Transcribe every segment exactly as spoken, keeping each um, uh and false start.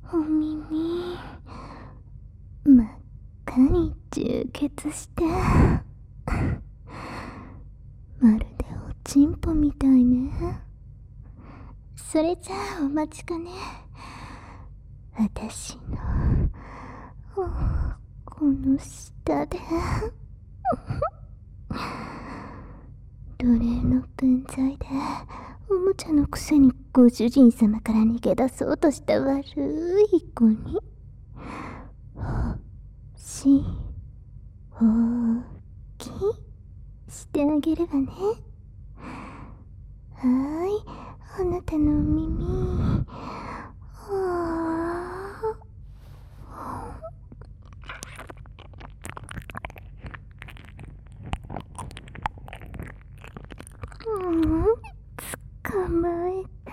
お耳真っ赤に充血してまるでおちんぽみたいね。それじゃあお待ちかね。私のこの下で奴隷の分際でおもちゃのくせにご主人様から逃げ出そうとした悪い子にしほうきしてあげるわね。はーい、あなたのお耳はあうん、捕まえた。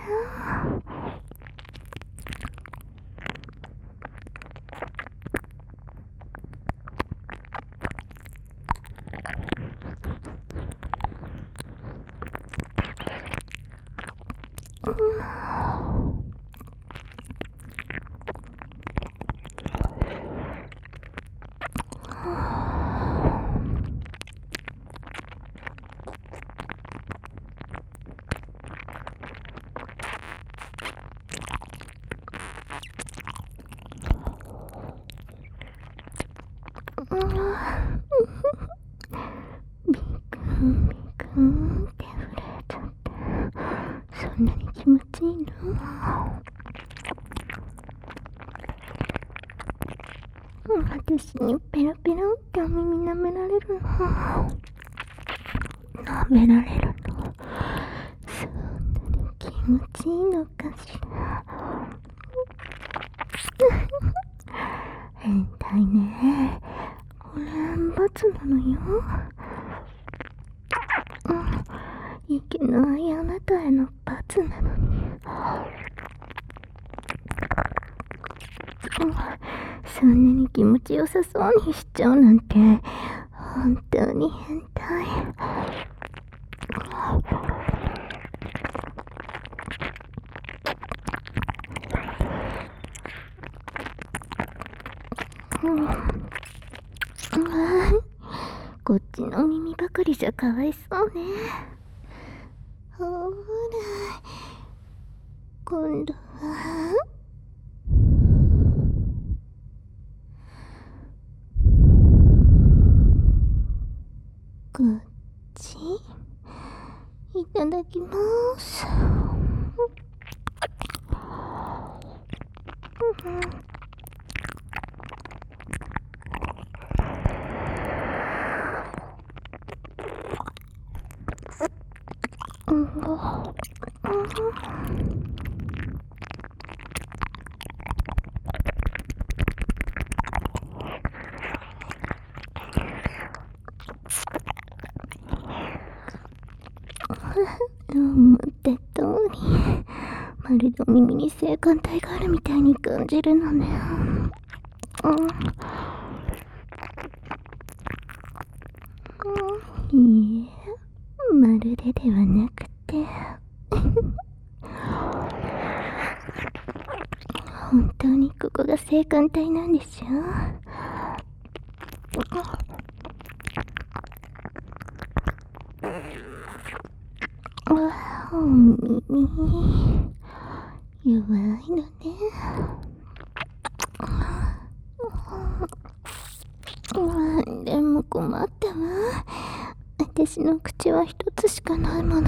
ビクンビクンって震えちゃって、そんなに気持ちいいの？私にペロペロってお耳舐められるの？舐められるの？そんなに気持ちいいのかしら？変態ね。これ罰なのよ。いけないあなたへの罰なのに。そんなに気持ちよさそうにしちゃうなんて本当に変態。こっちの耳ばかりじゃかわいそうね。ほら、今度はこっちいただきます。思った通り、まるでお耳に性感帯があるみたいに感じるのね。うん、いいえ、まるでではなくて本当にここが性感帯なんでしょ？お耳弱いのね。でも困ったわ。私の口は一つしかないもの。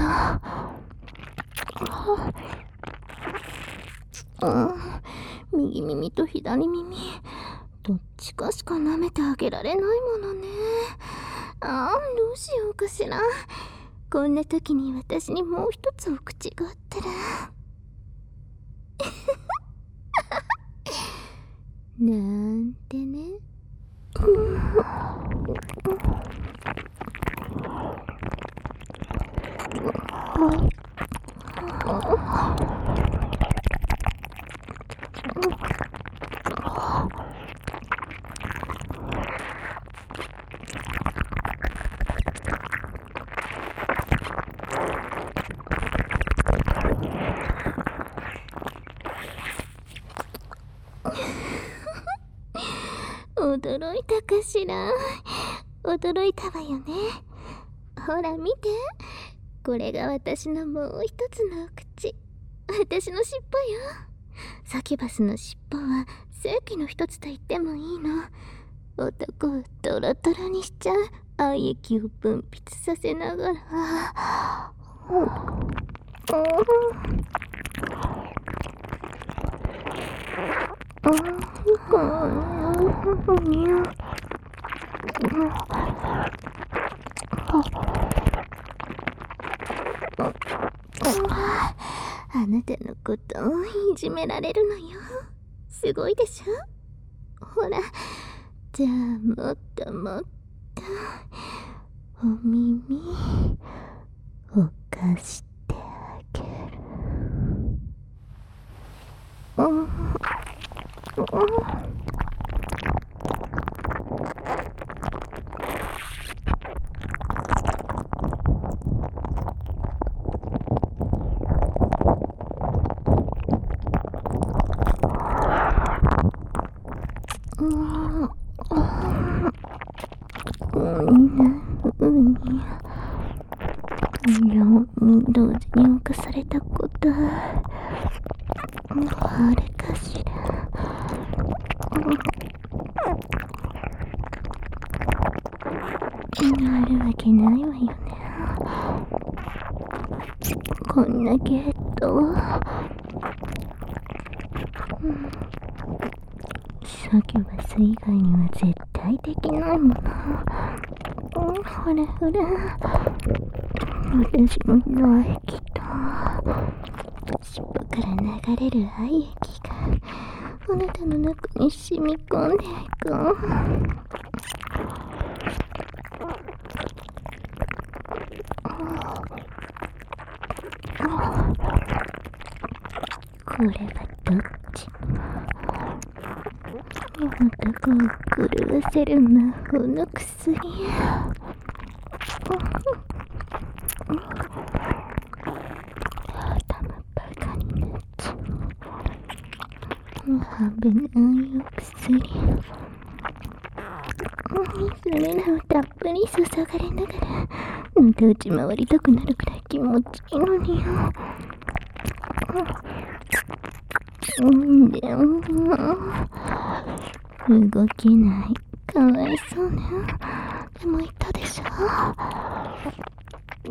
右耳と左耳どっちかしか舐めてあげられないものね。ああ、どうしようかしら。こんな時に私にもう一つお口があったらなんてね。 しら。驚いたわよね。ほら見て、これが私のもう一つのお口。私の尻尾よ。サキュバスの尻尾は正気の一つと言ってもいいの。男をトロトロにしちゃう愛液を分泌させながら、うんあなたのことをいじめられるのよ。すごいでしょ。ほら、じゃあもっともっとお耳を貸してあげる。うんうん同時に侵されたことあれかしら。あるわけないわよね。こんなゲートをサキュバス以外には絶対できないもの。ほらほら、私の唾液と尻尾から流れる愛液があなたの中に染み込んでいく。これはどっち男を狂わせる魔法の薬。頭バカになっちゃう。危ないお薬。それらをたっぷり注がれながらのたうち回りたくなるくらい気持ちいいのによ。うんでも動けない。かわいそうね。でも言ったでしょ。こ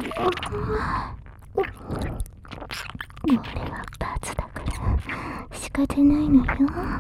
れは罰だから仕方ないのよ。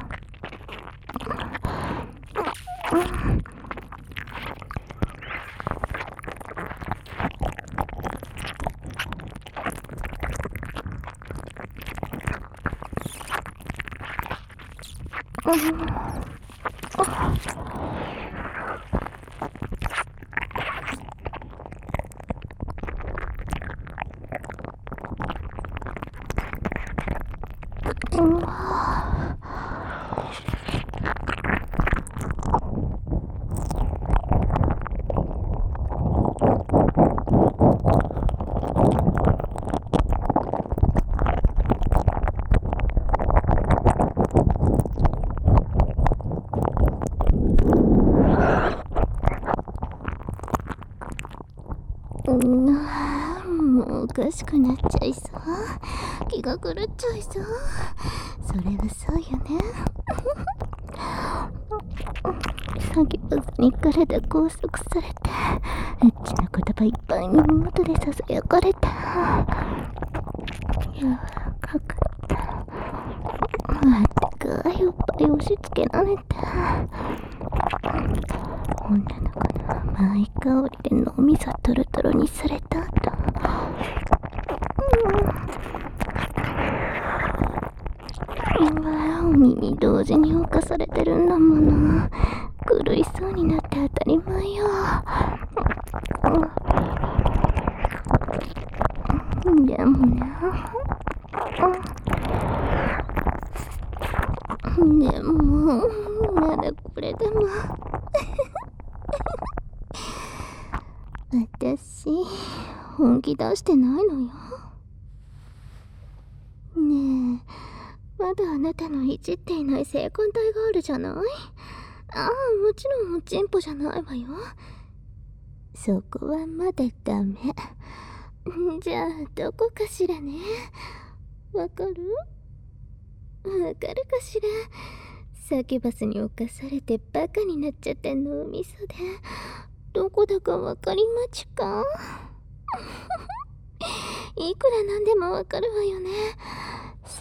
もうおかしくなっちゃいそう。気が狂っちゃいそう。それはそうよね。サキュバスに体拘束されてエッチな言葉いっぱい耳元でささやかれた。柔らかかった。あったかいおっぱい押し付けられた。女の子の甘い香りで脳みそトロトロにされた後、お耳同時に侵されてるんだもの。狂いそうになって当たり前よ。でもね、でもまだこれでも私本気出してないのよ。ねえ、まだあなたのいじっていない性感帯があるじゃない。 ああ、もちろんおちんぽじゃないわよ。そこはまだダメ。じゃあどこかしらね。わかる？わかるかしら。サキュバスに侵されてバカになっちゃった脳みそで、どこだかわかりまちか？いくらなんでもわかるわよね。そう、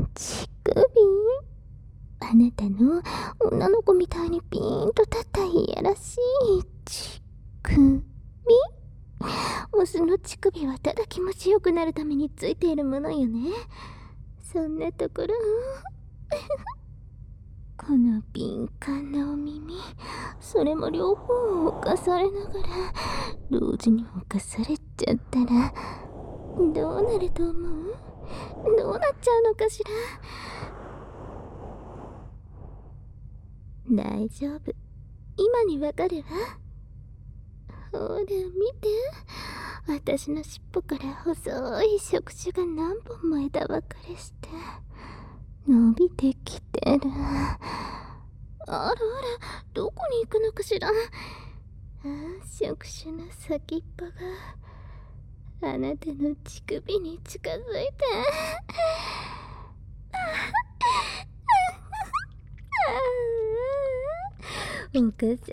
乳首。あなたの女の子みたいにピーンと立ったいやらしい乳首。オスの乳首はただ気持ちよくなるためについているものよね。そんなところこの敏感なお耳、それも両方を侵されながら同時に侵されちゃったらどうなると思う？どうなっちゃうのかしら。大丈夫、今にわかるわ。ほら見て、私の尻尾から細い触手が何本も枝分かれして伸びてきてる。あらあら、どこに行くのかしら。ああ、触手の先っぽがあなたの乳首に近づいて侵されちゃった。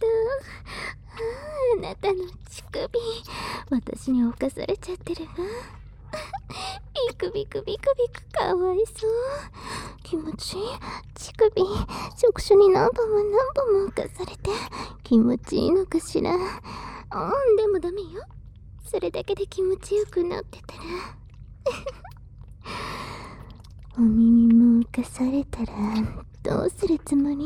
あなたの乳首、私に侵されちゃってるわ。ビクビクビクビク、かわいそう。気持ちいい。乳首、触手に何本も何本も侵されて気持ちいいのかしら。うん、でもダメよ。それだけで気持ちよくなってたらお耳も侵されたらどうするつもり？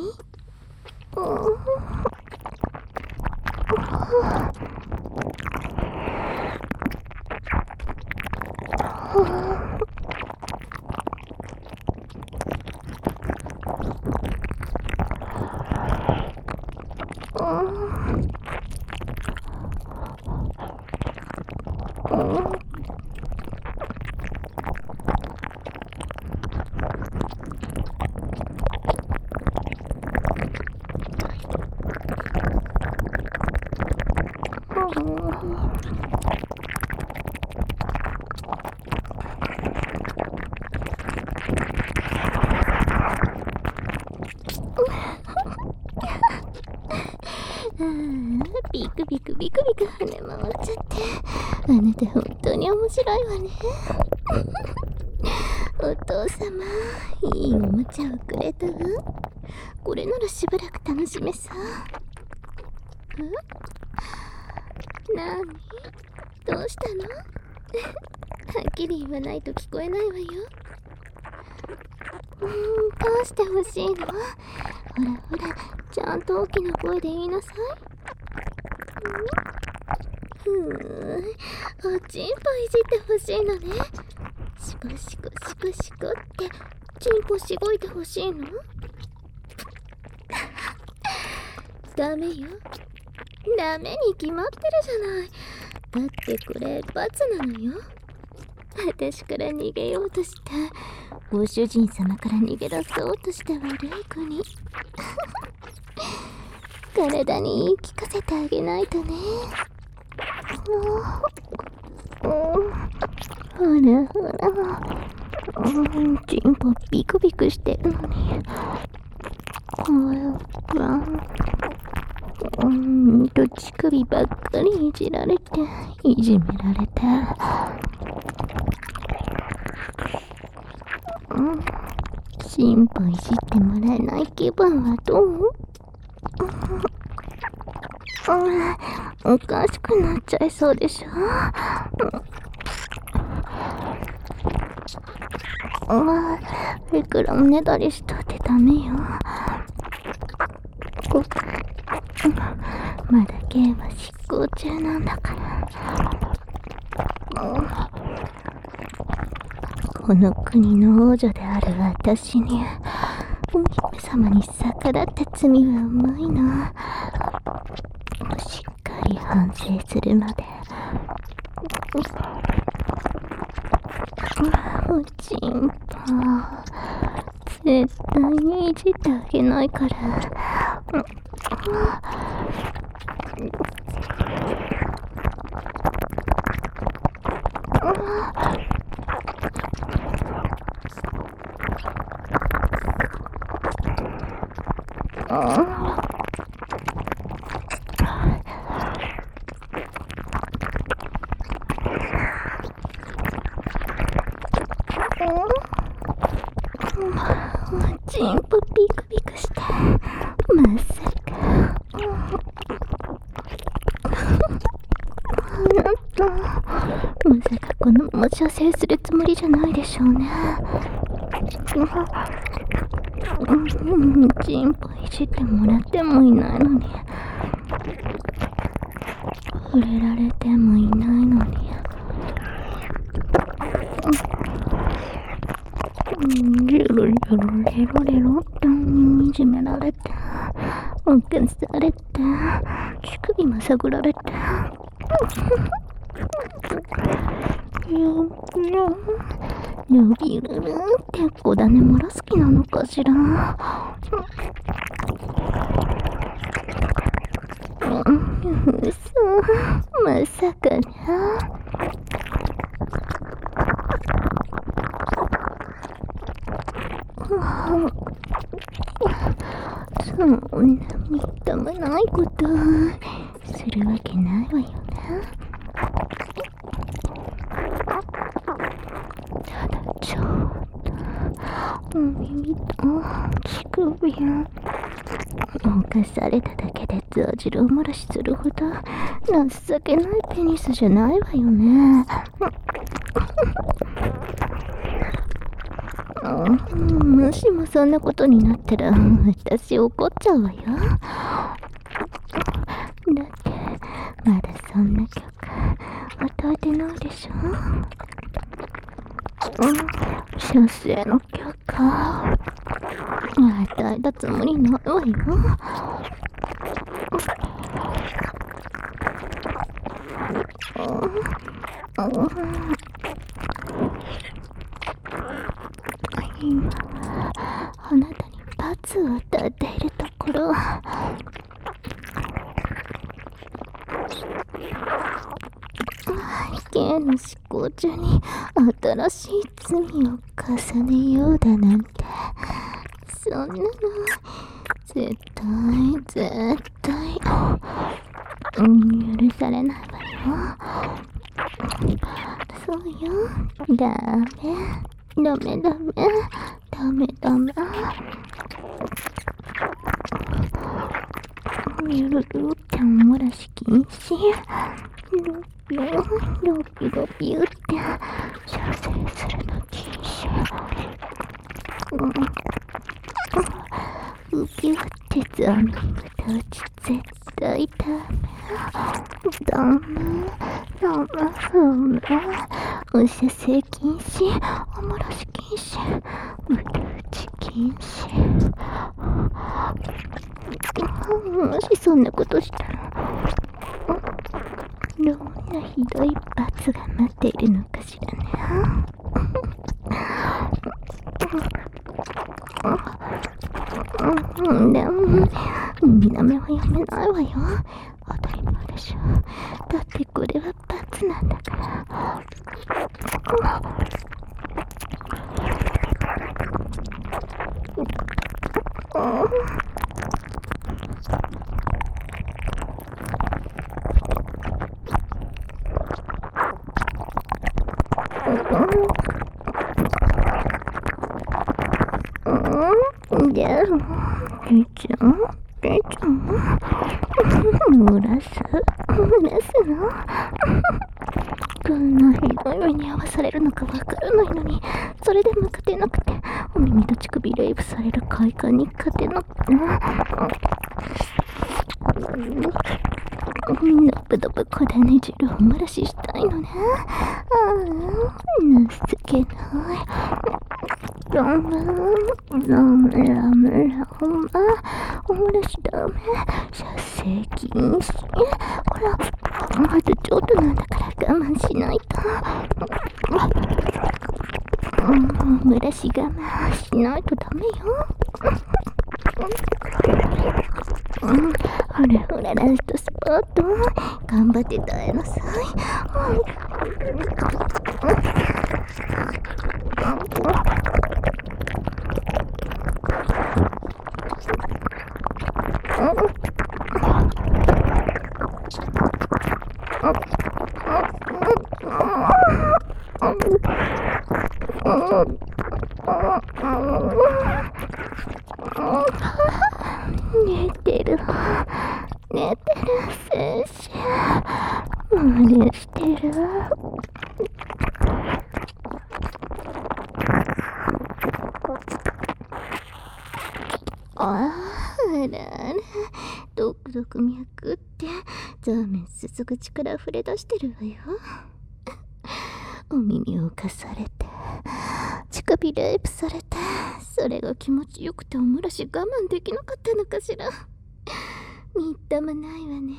ビクビクビクビク跳ね回っちゃって、あなた本当に面白いわね。お父様、いいおもちゃをくれたわ。これならしばらく楽しめそう。ん？なに？どうしたの？はっきり言わないと聞こえないわよ。うーん、どうしてほしいの？ほらほら、ちゃんと大きな声で言いなさい。ふーん、おちんぽいじってほしいのね。シコシコシコシコってちんぽしごいてほしいの？ダメよ、ダメに決まってるじゃない。だってこれ罰なのよ。私から逃げようとしたご主人様から逃げ出そうとした悪い子に体に言い聞かせてあげないとね。うん、ほらほら、うん、ちんぽビクビクしてるのに、ほらほら、うんと乳首ばっかりいじられていじめられた。うん、心配してもらえない気分はどう？うん、おかしくなっちゃいそうでしょ。うん、いくらおねだりしたってダメよ。まだ刑は執行中なんだから。うん、この国の王女である私にお姫様に逆らった罪は重いな。しっかり反省するまで。おちんぽ絶対にいじってあげないから。チンポピクピクして、まさか。なんと、まさかこのまま射精するつもりじゃないでしょうね。うん、チンポいじってもらってもいないのに、触れられてもいないのに。レロレロレロレロっていじめられて、おかされて、乳首も探られて、よよよびるるって小種漏らす気なのかしら。うそ、まさかな。そんなみっともないことするわけないわよな。ただちょっとお耳と乳首を犯されただけで象汁を漏らしするほど情けないペニスじゃないわよね。もしもそんなことになったら私怒っちゃうわよ。だってまだそんな許可与えてないでしょ。射精の許可与えたつもりないわよ。今あなたに罰を与えているところ。刑の執行中に新しい罪を重ねようだなんて、そんなの絶対絶対、うん、許されないわよ。そうよ、ダメダメダメダメダメ。ゆるるって漏らし禁止。ロピロロピロピって射精するの禁止。ウピュってザミブタチ絶対ダメダメダメダメ。お射精禁止、お漏らし禁止、うるうち禁止。もしそんなことしたらどんなひどい罰が待っているのかしらね。でもダメはやめないわよ。当たり前でしょ。だってこれは罰なんだから。じゃあ、りちゃん、りちゃん、漏らす、漏らすのどんなひどい目に遭わされるのかわからないのに、それでも勝てなくて、お耳と乳首レイプされる快感に勝てなくて、のぶどぶ小種汁を漏らししたいのね。ああ、情けない。ダメ、ダメ、ダメ、ダメ、お漏らしダメ、射精禁止。ほら、あとちょっとなんだから我慢しないと。 蒸らし我慢しないとダメよ。うん、ほらほら、ラストスパート頑張って耐えなさい。寝てる寝てる先生、無理してる。あらあら、ドクドク脈ってザーメンすすぐ力溢れ出してるわよ。お耳をかされて乳首レイプされて、それが気持ちよくておもらし我慢できなかったのかしら。みっともないわね。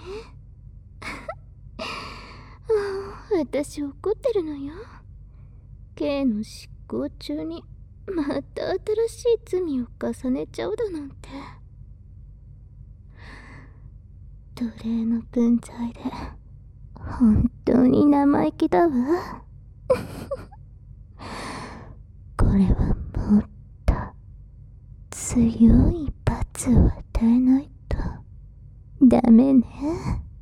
私怒ってるのよ。刑の執行中にまた新しい罪を重ねちゃうだなんて。奴隷の分際で本当に生意気だわ。これはもっと強い罰を与えないとダメね。